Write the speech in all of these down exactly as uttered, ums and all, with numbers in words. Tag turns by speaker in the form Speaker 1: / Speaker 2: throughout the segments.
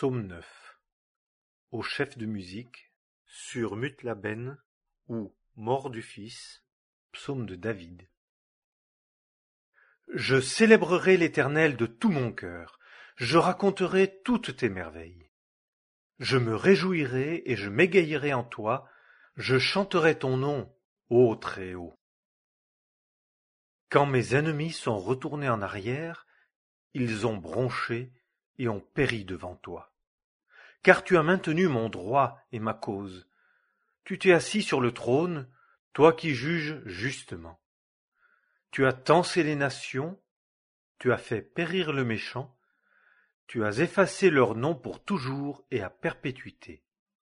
Speaker 1: Psaume neuf. Au chef de musique, sur Mutlaben ou Mort du Fils, psaume de David. Je célébrerai l'Éternel de tout mon cœur, je raconterai toutes tes merveilles. Je me réjouirai et je m'égayerai en toi, je chanterai ton nom, ô Très-Haut. Quand mes ennemis sont retournés en arrière, ils ont bronché et ont péri devant toi. Car tu as maintenu mon droit et ma cause. Tu t'es assis sur le trône, toi qui juges justement. Tu as tancé les nations, tu as fait périr le méchant, tu as effacé leur nom pour toujours et à perpétuité.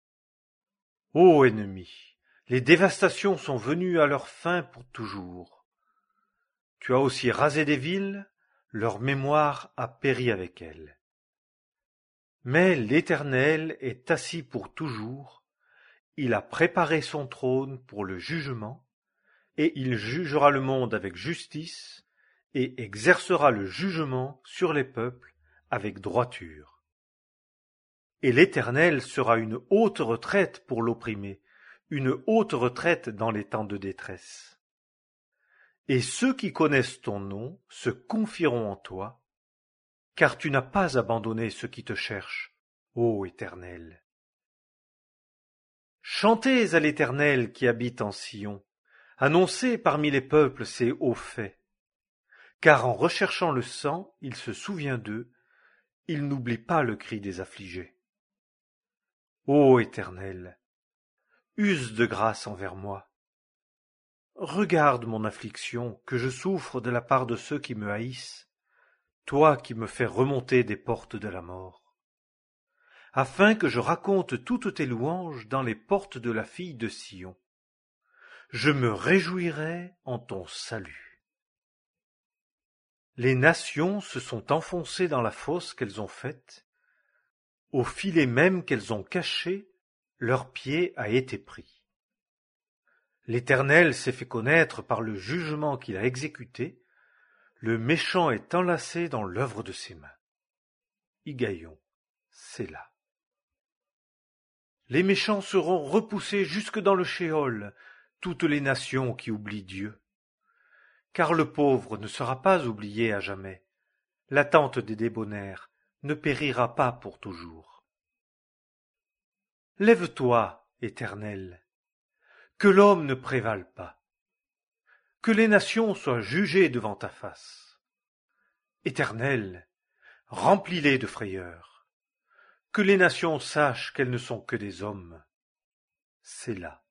Speaker 1: Ô ennemi, les dévastations sont venues à leur fin pour toujours. Tu as aussi rasé des villes, leur mémoire a péri avec elles. Mais l'Éternel est assis pour toujours, il a préparé son trône pour le jugement, et il jugera le monde avec justice, et exercera le jugement sur les peuples avec droiture. Et l'Éternel sera une haute retraite pour l'opprimé, une haute retraite dans les temps de détresse. Et ceux qui connaissent ton nom se confieront en toi, car tu n'as pas abandonné ceux qui te cherchent, ô Éternel. Chantez à l'Éternel qui habite en Sion, annoncez parmi les peuples ses hauts faits. Car en recherchant le sang, il se souvient d'eux, il n'oublie pas le cri des affligés. Ô Éternel, use de grâce envers moi. Regarde mon affliction, que je souffre de la part de ceux qui me haïssent, toi qui me fais remonter des portes de la mort, afin que je raconte toutes tes louanges dans les portes de la fille de Sion. Je me réjouirai en ton salut. Les nations se sont enfoncées dans la fosse qu'elles ont faite, au filet même qu'elles ont caché, leur pied a été pris. L'Éternel s'est fait connaître par le jugement qu'il a exécuté, le méchant est enlacé dans l'œuvre de ses mains. Higayon, Sélah. Les méchants seront repoussés jusque dans le shéol, toutes les nations qui oublient Dieu. Car le pauvre ne sera pas oublié à jamais, la tente des débonnaires ne périra pas pour toujours. Lève-toi, Éternel, que l'homme ne prévale pas, que les nations soient jugées devant ta face. Éternel, remplis-les de frayeur, que les nations sachent qu'elles ne sont que des hommes. Sélah.